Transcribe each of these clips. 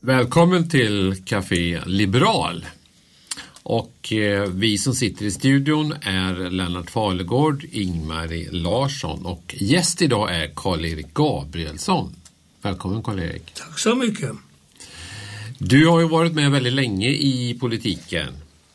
Välkommen till Café Liberal. Och vi som sitter i studion är Lennart Falegård, Ingmarie Larsson och gäst idag är Karl-Erik Gabrielsson. Välkommen Karl-Erik. Tack så mycket. Du har ju varit med väldigt länge i politiken.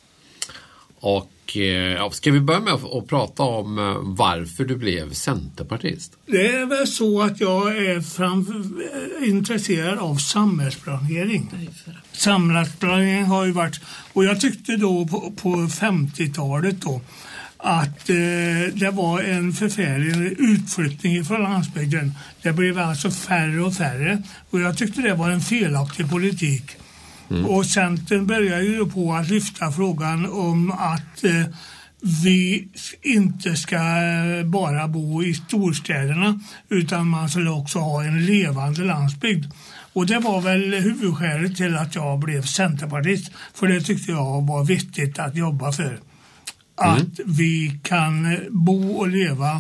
Och ska vi börja med att prata om varför du blev centerpartist? Det är väl så att jag är intresserad av samhällsplanering. Samhällsplanering har ju varit, och jag tyckte då på 50-talet då att det var en förfärlig utflyttning från landsbygden. Det blev alltså färre och färre och jag tyckte det var en felaktig politik. Och Centern började ju på att lyfta frågan om att vi inte ska bara bo i storstäderna utan man skulle också ha en levande landsbygd. Och det var väl huvudskälet till att jag blev centerpartist, för det tyckte jag var viktigt att jobba för. Att vi kan bo och leva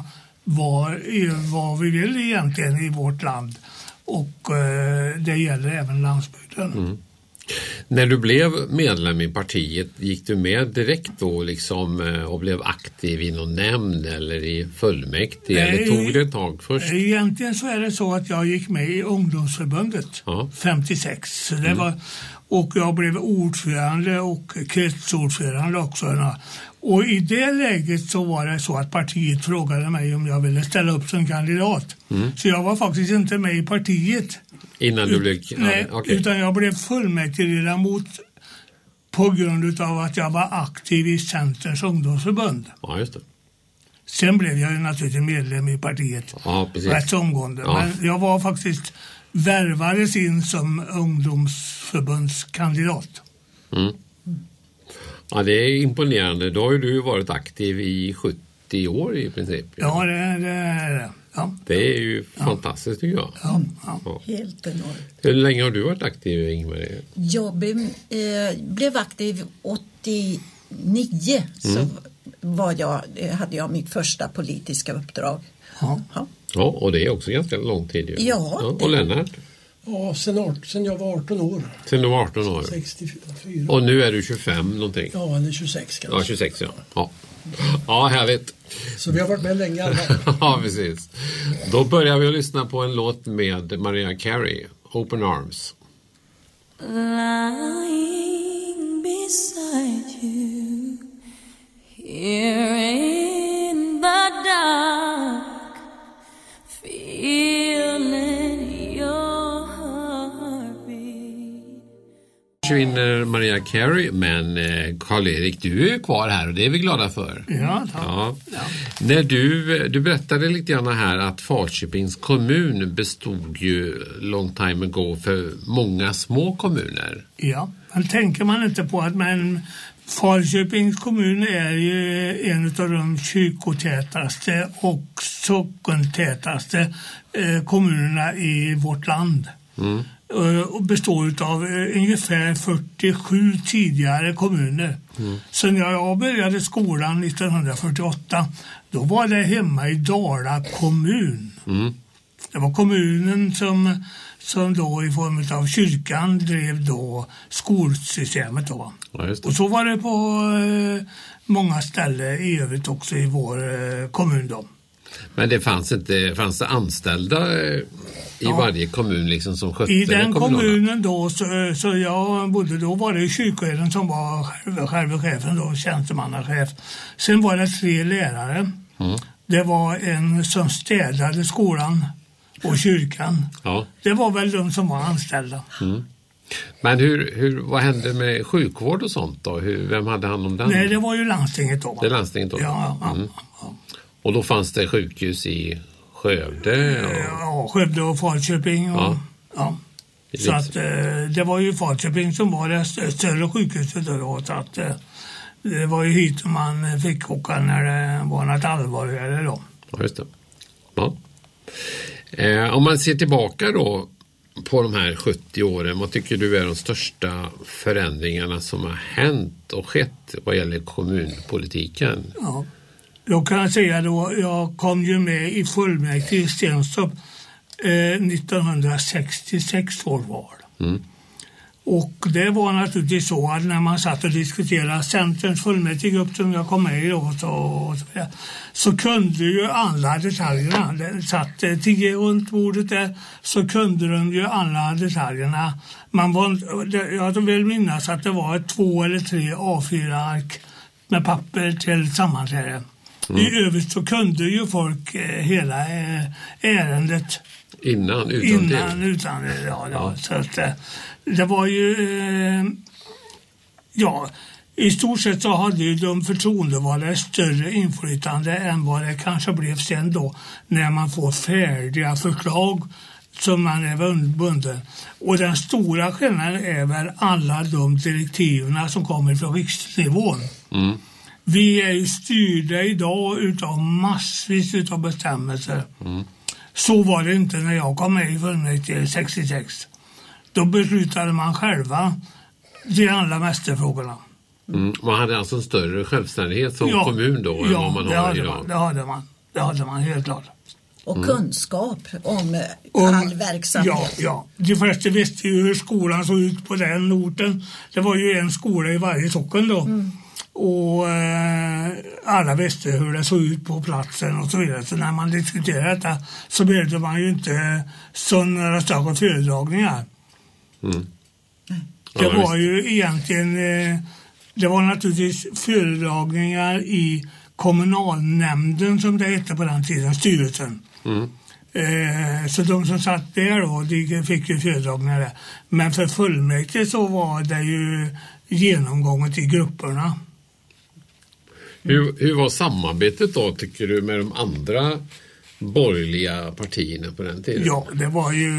var vi vill egentligen i vårt land, och det gäller även landsbygden. När du blev medlem i partiet, gick du med direkt då liksom och blev aktiv i någon nämnd eller i fullmäktige, eller tog det ett tag först? Egentligen så är det så att jag gick med i ungdomsförbundet 56. Så det var, och jag blev ordförande och kretsordförande också. Och i det läget så var det så att partiet frågade mig om jag ville ställa upp som kandidat. Så jag var faktiskt inte med i partiet. Innan du blev... Nej, utan jag blev fullmäktigeledamot på grund av att jag var aktiv i Centerns ungdomsförbund. Ja, just det. Sen blev jag ju naturligtvis medlem i partiet. Ja, precis. Rätt omgående. Ja. Men jag var faktiskt värvades in som ungdomsförbundskandidat. Ja, det är imponerande. Då har ju du varit aktiv i 70 år i princip. Ja, det är det. Ja. Det är ju fantastiskt tycker jag. Ja. Helt enormt. Hur länge har du varit aktiv, Ingmarie? Jag blev aktiv 89. Så hade jag mitt första politiska uppdrag. Ja, och det är också ganska lång tid. Ju. Ja. Och Lennart? Ja, sen jag var 18 år. Sen du var 18 år? 64. Och nu är du 25 någonting? Ja, eller 26 kanske. Ja, 26 ja. Ja, härligt. Så vi har varit med länge alla. Ja, precis. Då börjar vi att lyssna på en låt med Mariah Carey, Open Arms. Lying beside you here in the dark, feeling your heartbeat. Försvinner Mariah Carey, men Karl-Erik, du är kvar här och det är vi glada för. Ja, tack. Ja. När du berättade lite grann här att Falköpings kommun bestod ju long time ago för många små kommuner. Ja, men tänker man inte på att Falköpings kommun är ju en av de kyrkotätaste och sockentätaste kommunerna i vårt land. Och består av ungefär 47 tidigare kommuner. Så när jag började skolan 1948, då var det hemma i Dala kommun. Det var kommunen som då i form av kyrkan drev då skolsystemet då. Ja, just det. Och så var det på många ställen i övrigt också i vår kommun då. Men det fanns det anställda i varje kommun liksom som skötte i den kommunala? Kommunen då så jag bodde då var det kyrkoherden som var själva chefen då, tjänstemannachef. Sen var det 3 lärare. Det var en som städade skolan och kyrkan. Ja. Det var väl de som var anställda. Men vad hände med sjukvård och sånt då? Vem hade hand om den? Nej, det var ju landstinget då. Det är landstinget då? Ja. Och då fanns det sjukhus i Skövde? Ja, Skövde och Falköping. Ja. Så att det var ju Falköping som var det större sjukhuset då. Så att det var ju hit man fick åka när det var något allvarligare då. Ja, just det. Ja. Om man ser tillbaka då på de här 70 åren, vad tycker du är de största förändringarna som har hänt och skett vad gäller kommunpolitiken? Ja, då kan jag säga då, jag kom ju med i fullmäktige i Stenstorp 1966 års val. Och det var naturligtvis så att när man satt och diskuterade Centerns fullmäktigegrupp som jag kom med i då, så kunde ju alla detaljerna. Det satt 10 runt bordet där, så kunde de ju alla detaljerna. Jag vill minnas att det var 2 eller 3 A4-ark med papper till sammanträde. I övrigt så kunde ju folk hela ärendet Innan, utan. Ja. Så att det var ju i stort sett så hade ju de förtroendevalda större inflytande än vad det kanske blev sen då när man får färdiga förslag som man är bunden. Och den stora skillnaden är väl alla de direktiven som kommer från riksnivån. Vi är ju styrda idag utav massvis utav bestämmelser. Så var det inte när jag kom med i fullmäktige 66. Då beslutade man själva de allra mesta frågorna. Man hade alltså en större självständighet som kommun då än vad man har idag? Det hade man helt klart. Och kunskap om all verksamhet. Ja. De flesta visste ju hur skolan såg ut på den orten. Det var ju en skola i varje socken då. Och alla visste hur det såg ut på platsen och så vidare. Så när man diskuterade detta så behövde man ju inte sådana större föredragningar. Det var ju egentligen, det var naturligtvis föredragningar i kommunalnämnden som det hette på den tiden, styrelsen. Så de som satt där då, de fick ju föredragningar där. Men för fullmäktige så var det ju genomgånget i grupperna. Hur var samarbetet då, tycker du, med de andra borgerliga partierna på den tiden? Ja, det var ju...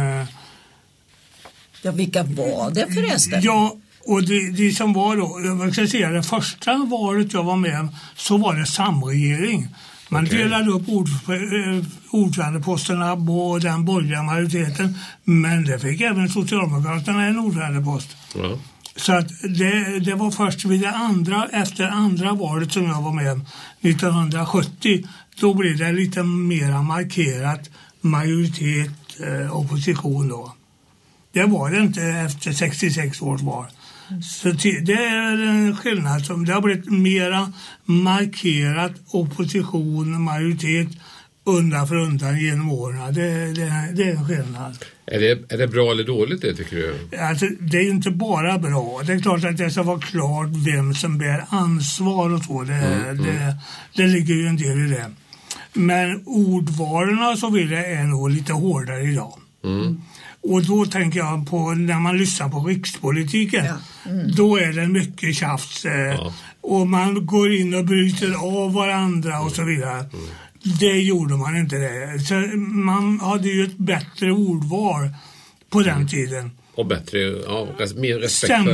Ja, vilka var det förresten? Ja, och de som var då, jag ska säga, det första valet jag var med så var det samregering. Man delade upp ordförandeposterna på den borgerliga majoriteten, men det fick även Socialdemokraterna en ordförandepost. Ja. Så att det var först vid efter andra valet som jag var med 1970. Då blev det lite mer markerat majoritet opposition då. Det var det inte efter 66 års val. Så det är en skillnad som det har blivit mera markerat opposition majoritet undan för undan genom åren. Det är en skillnad. Är det bra eller dåligt det, tycker du? Alltså, det är inte bara bra. Det är klart att det ska vara klart vem som bär ansvar och så. Det ligger ju en del i det. Men ordvalen så vidare är nog lite hårdare idag. Och då tänker jag på när man lyssnar på rikspolitiken. Då är det mycket tjafs. Och man går in och bryter av varandra och så vidare. Det gjorde man inte det. Så man hade ju ett bättre ordval på den tiden. Och bättre, mer respekt för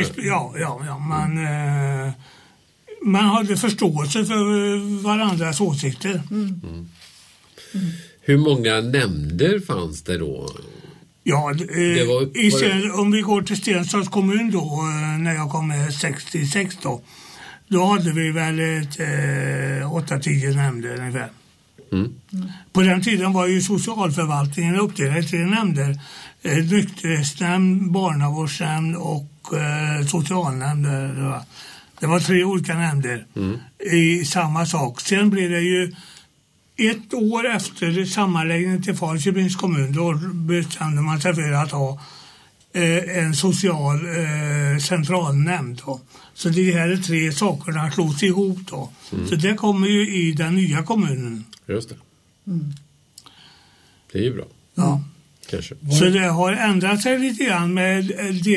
varandra. Man hade förståelse för varandras åsikter. Hur många nämnder fanns det då? Ja, om vi går till Stenstorps kommun då, när jag kom med 66 då hade vi väl 8-10 nämnder ungefär. På den tiden var ju socialförvaltningen uppdelad i 3 nämnder. Nykterhetsnämnd, barnavårdsnämnd och socialnämnd. Det var 3 olika nämnder i samma sak. Sen blev det ju 1 år efter sammanläggningen till Falköpings kommun, då bestämde man sig för att ha en social centralnämnd då. Så de här 3 sakerna slås ihop då. Så det kommer ju i den nya kommunen. Just det. Det är ju bra. Ja. Kanske. Så det har ändrat sig lite grann med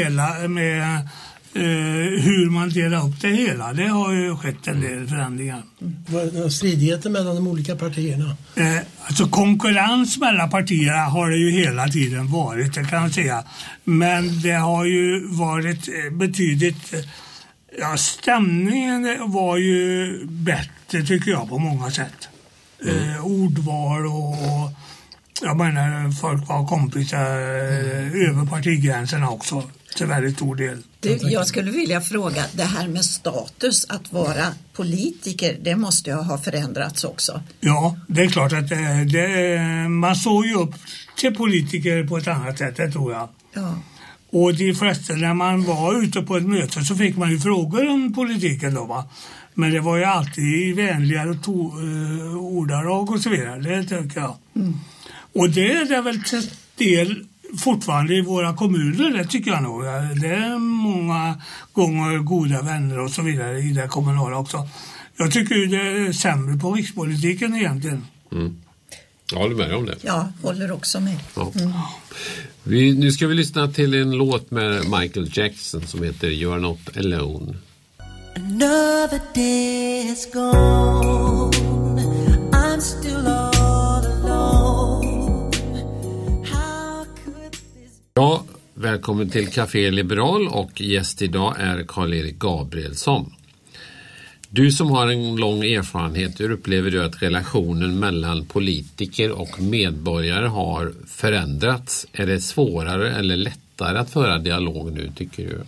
hur man delar upp det hela. Det har ju skett en del förändringar. Stridigheter mellan de olika partierna? Alltså konkurrens mellan partierna har det ju hela tiden varit, det kan jag säga. Men det har ju varit betydligt... Ja, stämningen var ju bättre tycker jag på många sätt. Ordval och... Jag menar, folk var kompisar över partigränserna också. Till väldigt stor del. Jag skulle vilja fråga, det här med status, att vara politiker, det måste ju ha förändrats också. Ja, det är klart att man såg ju upp till politiker på ett annat sätt, det tror jag. Ja. Och de flesta, när man var ute på ett möte så fick man ju frågor om politiken då, va. Men det var ju alltid i vänligare ordalag och så vidare, det tycker jag. Och det är väl till del fortfarande i våra kommuner, det tycker jag nog. Det är många gånger goda vänner och så vidare i det kommunala också. Jag tycker ju det är sämre på rikspolitiken egentligen. Jag håller med om det. Ja, håller också med. Ja. Nu ska vi lyssna till en låt med Michael Jackson som heter You're Not Alone. Another day is gone. I'm still all alone. How could this... Ja, välkommen till Café Liberal och gäst idag är Karl-Erik Gabrielsson. Du som har en lång erfarenhet, hur upplever du att relationen mellan politiker och medborgare har förändrats? Är det svårare eller lättare att föra dialog nu, tycker du?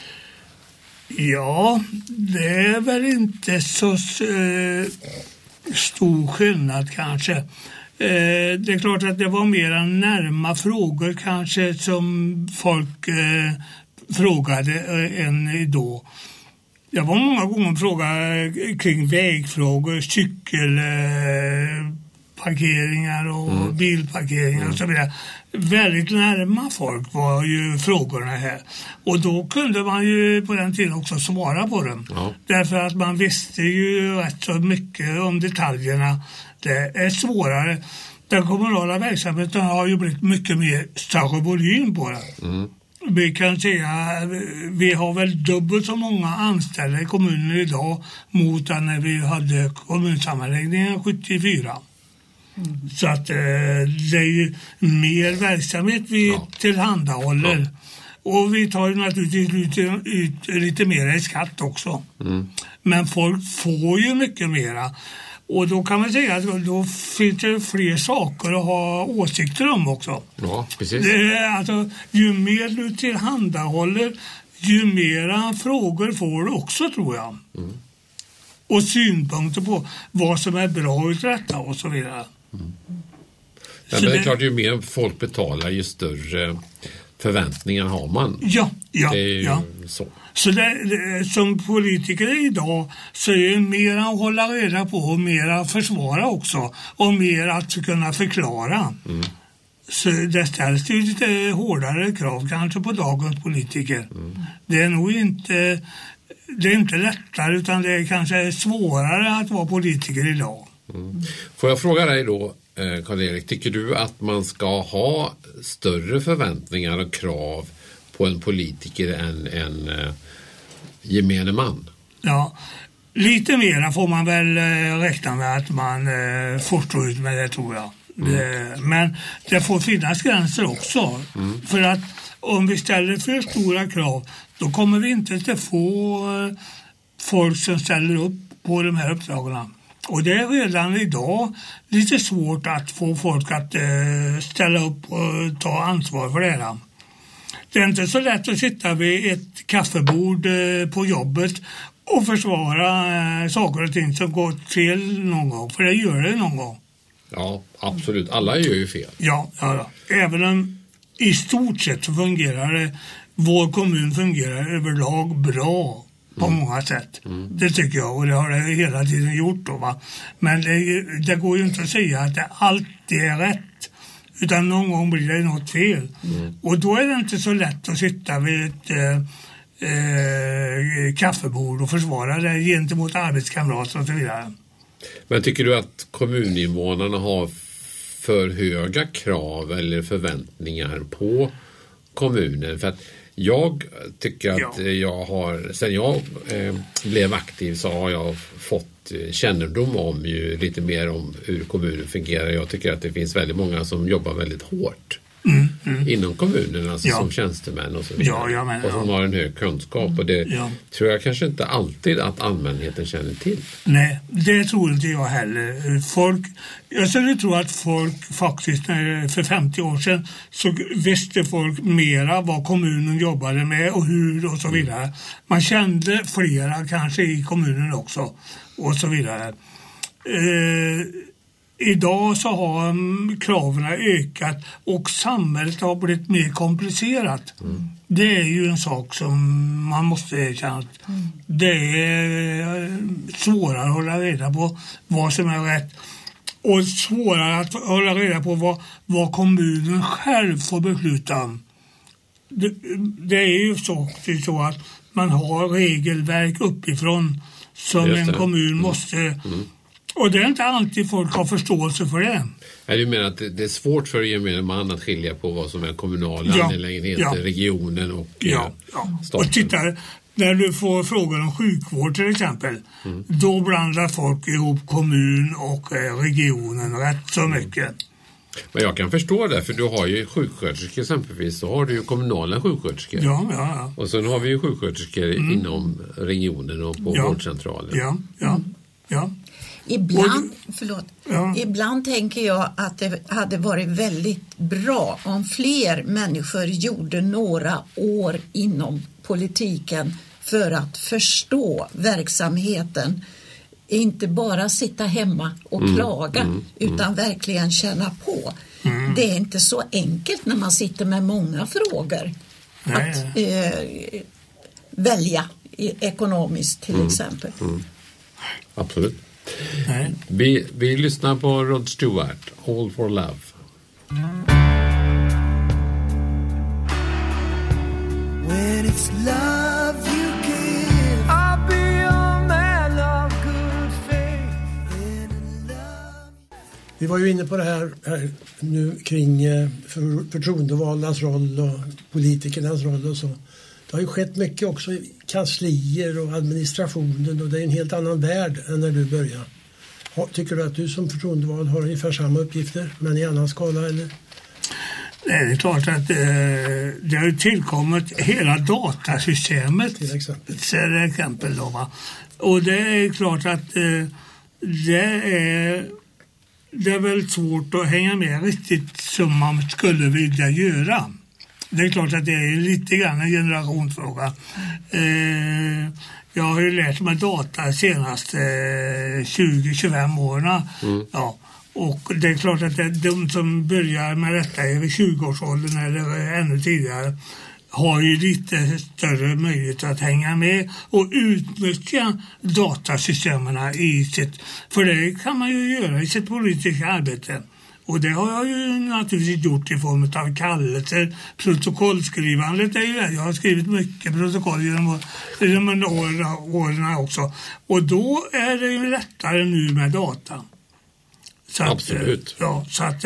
Ja, det är väl inte så stor skillnad kanske. Det är klart att det var mera närma frågor kanske som folk frågade än då. Jag var många gånger frågade kring vägfrågor, cykelparkeringar och bilparkeringar och så vidare. Väldigt närma folk var ju frågorna här. Och då kunde man ju på den tiden också svara på dem. Ja. Därför att man visste ju rätt så mycket om detaljerna. Det är svårare. Den kommunala verksamheten har ju blivit mycket mer större volym på det. Vi kan säga vi har väl dubbelt så många anställda i kommunen idag mot när vi hade kommunsammanläggningen 74. Så att det är ju mer verksamhet vi tillhandahåller. Och vi tar ju naturligtvis ut lite mer i skatt också. Men folk får ju mycket mera. Och då kan man säga att då finns det fler saker att ha åsikter om också. Ja, precis. Alltså, ju mer du tillhandahåller, ju mera frågor får du också, tror jag. Och synpunkter på vad som är bra ut detta och så vidare. Ja, men det är klart, ju mer folk betalar, ju större förväntningar har man. Ja. Så. Så som politiker idag så är det mer att hålla reda på och mer att försvara också. Och mer att kunna förklara. Så det ställs ju lite hårdare krav kanske på dagens politiker. Det är nog inte, det är inte lättare, utan det är kanske svårare att vara politiker idag. Får jag fråga dig då, Karl-Erik, tycker du att man ska ha större förväntningar och krav på en politiker än gemene man? Ja, lite mera får man väl räkna med att man får stå ut med det, tror jag. Men det får finnas gränser också. För att om vi ställer för stora krav, då kommer vi inte att få folk som ställer upp på de här uppdragen. Och det är redan idag lite svårt att få folk att ställa upp och ta ansvar för det här. Det är inte så lätt att sitta vid ett kaffebord på jobbet och försvara saker och ting som går fel någon gång. För det gör det någon gång. Ja, absolut. Alla gör ju fel. Ja. Även om i stort sett så fungerar det, vår kommun fungerar överlag bra på många sätt. Det tycker jag, och det har det hela tiden gjort då, va. Men det går ju inte att säga att det alltid är rätt. Utan någon gång blir det något fel. Och då är det inte så lätt att sitta vid ett kaffebord och försvara det gentemot arbetskamrater och så vidare. Men tycker du att kommuninvånarna har för höga krav eller förväntningar på kommunen? För att jag tycker att jag har, sen jag blev aktiv så har jag fått kännedom om ju lite mer om hur kommunen fungerar. Jag tycker att det finns väldigt många som jobbar väldigt hårt inom kommunen, alltså som tjänstemän och så vidare. Och som har en hög kunskap, och det tror jag kanske inte alltid att allmänheten känner till. Nej, det tror inte jag heller. Jag skulle tro att folk faktiskt för 50 år sedan så visste folk mera vad kommunen jobbade med och hur och så vidare. Man kände flera kanske i kommunen också och så vidare. idag så har kraven ökat och samhället har blivit mer komplicerat. Det är ju en sak som man måste erkänna. Det är svårare att hålla reda på vad som är rätt och svårare att hålla reda på vad kommunen själv får besluta om. Det är ju så att man har regelverk uppifrån som en kommun måste... Och det är inte alltid folk har förståelse för det. Du menar att det är svårt för gemene man att skilja på vad som är kommunala angelägenheter, regionen och staten? Och titta, när du får frågor om sjukvård till exempel, då blandar folk ihop kommun och regionen rätt så mycket. Men jag kan förstå det, för du har ju sjuksköterskor exempelvis, så har du ju kommunala sjuksköterskor. Ja. Och sen har vi ju sjuksköterskor inom regionen och på vårdcentralen. Ja. Ibland tänker jag att det hade varit väldigt bra om fler människor gjorde några år inom politiken för att förstå verksamheten. Inte bara sitta hemma och klaga utan verkligen känna på. Det är inte så enkelt när man sitter med många frågor att välja ekonomiskt till exempel. Absolut. Vi lyssnar på Rod Stewart, All for Love. When it's love you give, I'll be your man of good faith. Vi var ju inne på det här nu kring förtroendevaldas roll och politikernas roll och så. Det har ju skett mycket också i kanslier och administrationen, och det är en helt annan värld än när du började. Tycker du att du som förtroendevald har ungefär samma uppgifter men i annan skala eller? Nej, det är klart att det har ju tillkommit hela datasystemet till exempel då, va? Och det är klart att det är väl svårt att hänga med riktigt som man skulle vilja göra. Det är klart att det är lite grann en generationsfråga. Jag har ju lärt mig data de senaste 20-25 åren. Ja. Och det är klart att de som börjar med detta i 20-årsåldern eller ännu tidigare har ju lite större möjlighet att hänga med och utnyttja datasystemen i sitt, för det kan man ju göra i sitt politiska arbete. Och det har jag ju naturligtvis gjort i form av kallelser, protokollskrivandet är ju det. Jag har skrivit mycket protokoll genom åren också. Och då är det ju lättare nu med data. Så absolut. Så att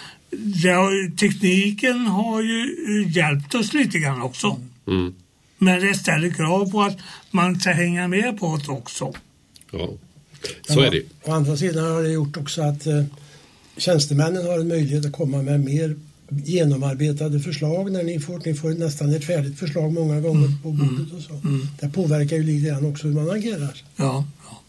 tekniken har ju hjälpt oss lite grann också. Men det ställer krav på att man ska hänga med på det också. Ja, så är det. Å andra sidan har det gjort också att tjänstemännen har en möjlighet att komma med mer genomarbetade förslag när ni får nästan ett färdigt förslag många gånger på bordet och så. Det påverkar ju lite grann också hur man agerar. Ja.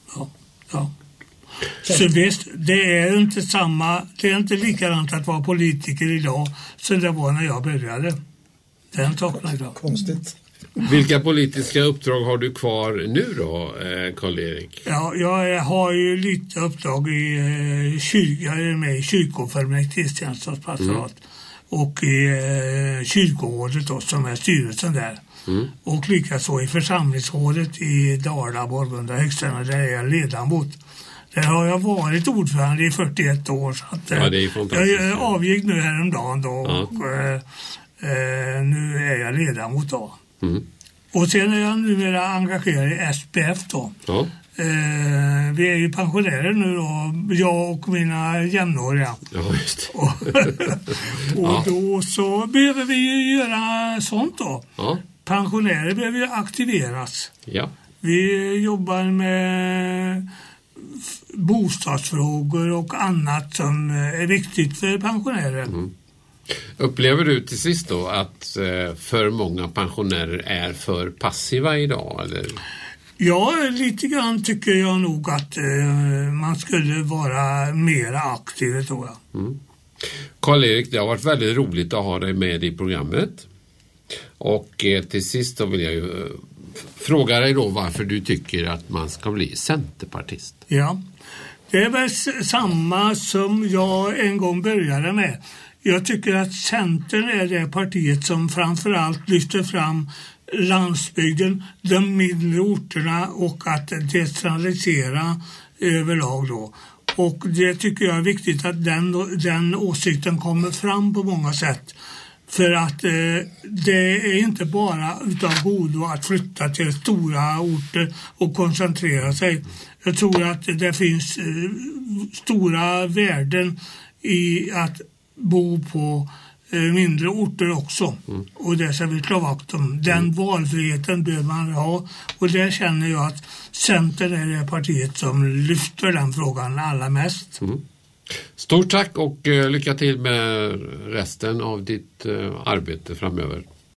Så visst, det är inte likadant att vara politiker idag som det var när jag började. Den saken idag. Konstigt. Vilka politiska uppdrag har du kvar nu då, Karl-Erik? Ja, jag har ju lite uppdrag i kyrkofullmäktige, Stenstorps pastorat och i kyrkorådet då, som är styrelsen där. Och likaså i församlingsrådet i Dala, Borgunda, Högström, där är jag ledamot. Där har jag varit ordförande i 41 år. Så att, det är fantastiskt. Jag avgick nu häromdagen då och nu är jag ledamot då. Och sen är jag numera engagerad i SPF då. Vi är ju pensionärer nu då, jag och mina jämnåriga. Ja, just. Och då så behöver vi ju göra sånt då. Pensionärer behöver ju aktiveras. Vi jobbar med bostadsfrågor och annat som är viktigt för pensionärer. Upplever du till sist då att för många pensionärer är för passiva idag, eller? Ja, lite grann tycker jag nog att man skulle vara mer aktiv, tror jag. Karl-Erik, det har varit väldigt roligt att ha dig med i programmet. Och till sist då vill jag ju fråga dig då varför du tycker att man ska bli centerpartist. Ja, Det är väl samma som jag en gång började med. Jag tycker att Centern är det partiet som framförallt lyfter fram landsbygden, de mindre orterna och att decentralisera överlag då. Och det tycker jag är viktigt att den åsikten kommer fram på många sätt. För att det är inte bara utav godo att flytta till stora orter och koncentrera sig. Jag tror att det finns stora värden i att bo på mindre orter också. Och det ska vi slå vakt om. Den valfriheten bör man ha. Och där känner jag att Centern är det partiet som lyfter den frågan allra mest. Stort tack och lycka till med resten av ditt arbete framöver.